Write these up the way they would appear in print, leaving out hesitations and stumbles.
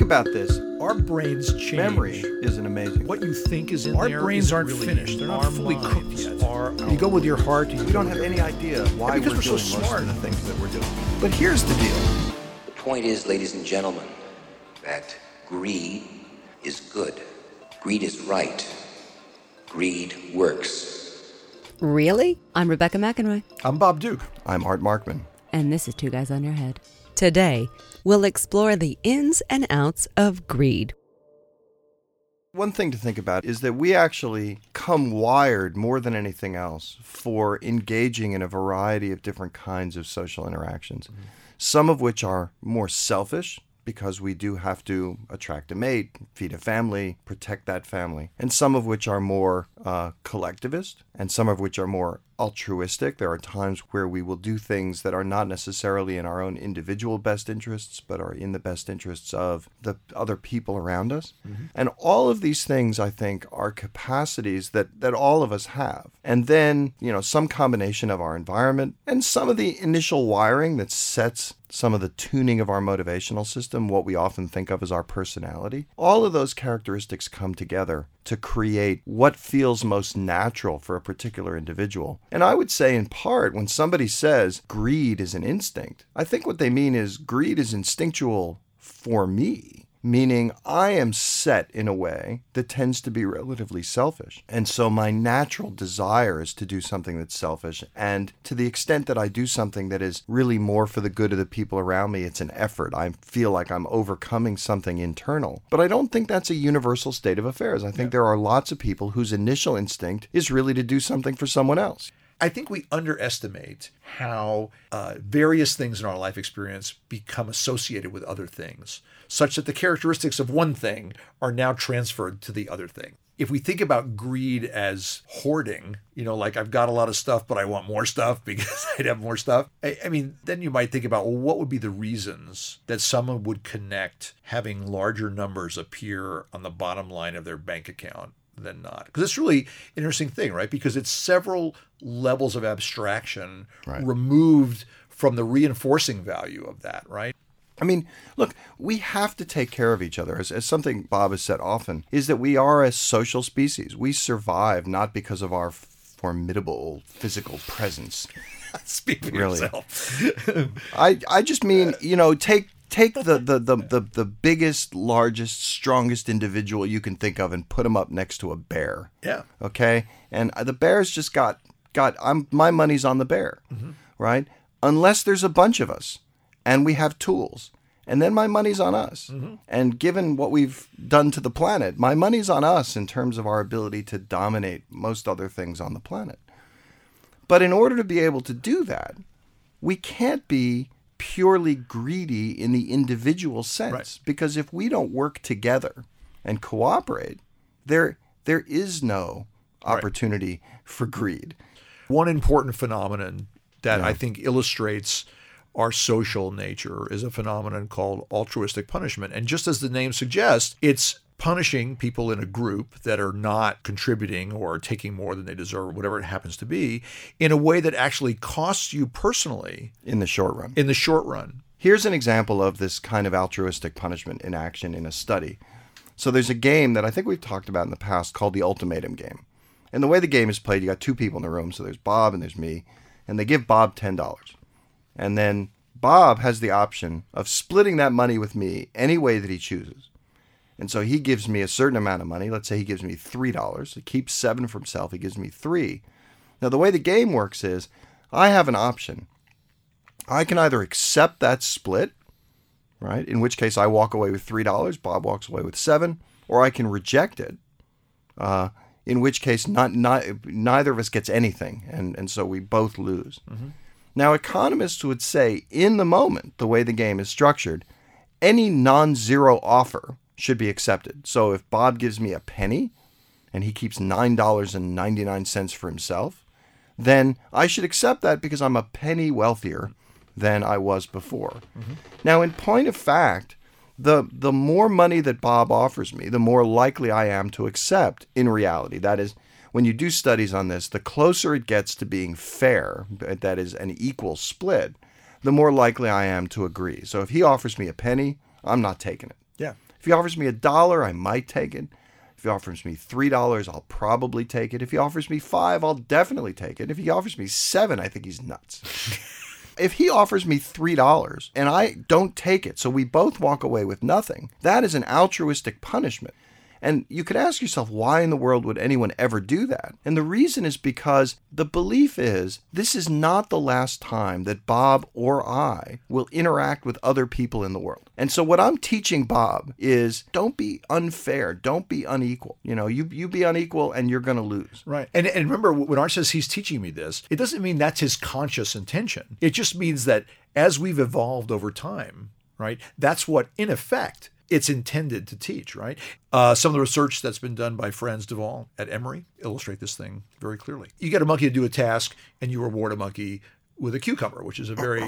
about this. Our brains change. Memory is an amazing. What you think is in Our there. brains isn't aren't really finished. They're not our fully cooked minds yet. are. You go with your heart. We don't have any idea why because we're we're doing so most smart. of the things that we're doing. But here's the deal. The point is, ladies and gentlemen, that greed is good. Greed is right. Greed works. Really? I'm Rebecca McEnroy. I'm Bob Duke. I'm Art Markman. And this is Two Guys on Your Head. Today, we'll explore the ins and outs of greed. One thing to think about is that we actually come wired more than anything else for engaging in a variety of different kinds of social interactions, some of which are more selfish because we do have to attract a mate, feed a family, protect that family, and some of which are more collectivist, and some of which are more altruistic. There are times where we will do things that are not necessarily in our own individual best interests, but are in the best interests of the other people around us. Mm-hmm. And all of these things, I think, are capacities that all of us have. And then, some combination of our environment and some of the initial wiring that sets some of the tuning of our motivational system, what we often think of as our personality, all of those characteristics come together to create what feels most natural for a particular individual. And I would say, in part, when somebody says greed is an instinct, I think what they mean is greed is instinctual for me, meaning I am set in a way that tends to be relatively selfish. And so my natural desire is to do something that's selfish. And to the extent that I do something that is really more for the good of the people around me, it's an effort. I feel like I'm overcoming something internal. But I don't think that's a universal state of affairs. I think there are lots of people whose initial instinct is really to do something for someone else. I think we underestimate how various things in our life experience become associated with other things, such that the characteristics of one thing are now transferred to the other thing. If we think about greed as hoarding, like I've got a lot of stuff, but I want more stuff because I'd have more stuff. I mean, then you might think about, well, what would be the reasons that someone would connect having larger numbers appear on the bottom line of their bank account than not? Because it's really an interesting thing, right? Because it's several levels of abstraction removed from the reinforcing value of that, right? I mean, look, we have to take care of each other. As something Bob has said often, is that we are a social species. We survive not because of our formidable physical presence. Speak for really. Yourself. I just mean, take the biggest, largest, strongest individual you can think of and put him up next to a bear. Yeah. Okay? And the bear's just got my money's on the bear, right? Unless there's a bunch of us and we have tools. And then my money's on us. Mm-hmm. And given what we've done to the planet, my money's on us in terms of our ability to dominate most other things on the planet. But in order to be able to do that, we can't be purely greedy in the individual sense. Right. Because if we don't work together and cooperate, there is no opportunity for greed. One important phenomenon that I think illustrates our social nature is a phenomenon called altruistic punishment. And just as the name suggests, it's punishing people in a group that are not contributing or taking more than they deserve, or whatever it happens to be, in a way that actually costs you personally. In the short run. In the short run. Here's an example of this kind of altruistic punishment in action in a study. So there's a game that I think we've talked about in the past called the Ultimatum Game. And the way the game is played, you got two people in the room. So there's Bob and there's me. And they give Bob $10. And then Bob has the option of splitting that money with me any way that he chooses. And so he gives me a certain amount of money. Let's say he gives me $3. He keeps $7 for himself. He gives me $3. Now, the way the game works is I have an option. I can either accept that split, right? In which case I walk away with $3. Bob walks away with $7. Or I can reject it, in which case neither of us gets anything. And so we both lose. Mm-hmm. Now, economists would say, in the moment, the way the game is structured, any non-zero offer should be accepted. So if Bob gives me a penny and he keeps $9.99 for himself, then I should accept that because I'm a penny wealthier than I was before. Mm-hmm. Now, in point of fact, the more money that Bob offers me, the more likely I am to accept in reality. That is, when you do studies on this, the closer it gets to being fair, that is an equal split, the more likely I am to agree. So if he offers me a penny, I'm not taking it. Yeah. If he offers me $1, I might take it. If he offers me $3, I'll probably take it. If he offers me $5, I'll definitely take it. If he offers me $7, I think he's nuts. If he offers me $3 and I don't take it, so we both walk away with nothing, that is an altruistic punishment. And you could ask yourself, why in the world would anyone ever do that? And the reason is because the belief is this is not the last time that Bob or I will interact with other people in the world. And so what I'm teaching Bob is don't be unfair. Don't be unequal. You be unequal and you're going to lose. Right. And remember, when Art says he's teaching me this, it doesn't mean that's his conscious intention. It just means that as we've evolved over time, right, that's what, in effect, it's intended to teach, right? Some of the research that's been done by Franz de Waal at Emory illustrate this thing very clearly. You get a monkey to do a task and you reward a monkey with a cucumber, which is a very,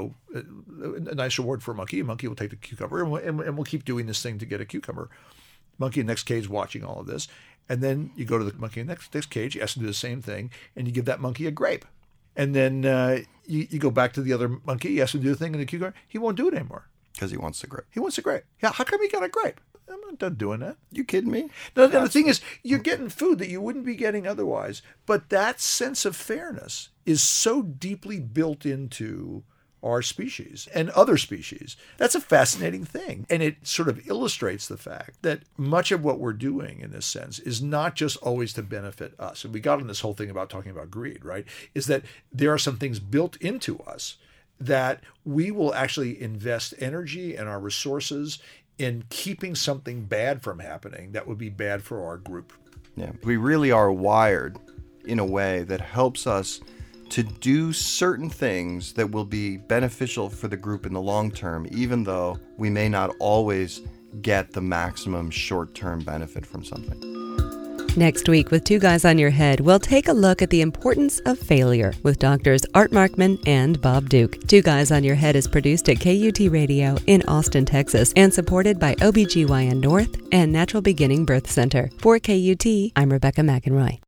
a nice reward for a monkey. A monkey will take the cucumber and we'll keep doing this thing to get a cucumber. Monkey in the next cage watching all of this. And then you go to the monkey in the next cage, you ask him to do the same thing, and you give that monkey a grape. And then you go back to the other monkey, you ask him to do the thing in the cucumber, he won't do it anymore. Because he wants the grape. He wants a grape. Yeah, how come he got a grape? I'm not done doing that. You kidding me? No, the thing is, you're getting food that you wouldn't be getting otherwise. But that sense of fairness is so deeply built into our species and other species. That's a fascinating thing. And it sort of illustrates the fact that much of what we're doing in this sense is not just always to benefit us. And we got on this whole thing about talking about greed, right? Is that there are some things built into us that we will actually invest energy and our resources in keeping something bad from happening that would be bad for our group. Yeah, we really are wired in a way that helps us to do certain things that will be beneficial for the group in the long term, even though we may not always get the maximum short-term benefit from something. Next week with Two Guys on Your Head, we'll take a look at the importance of failure with doctors Art Markman and Bob Duke. Two Guys on Your Head is produced at KUT Radio in Austin, Texas, and supported by OBGYN North and Natural Beginning Birth Center. For KUT, I'm Rebecca McEnroy.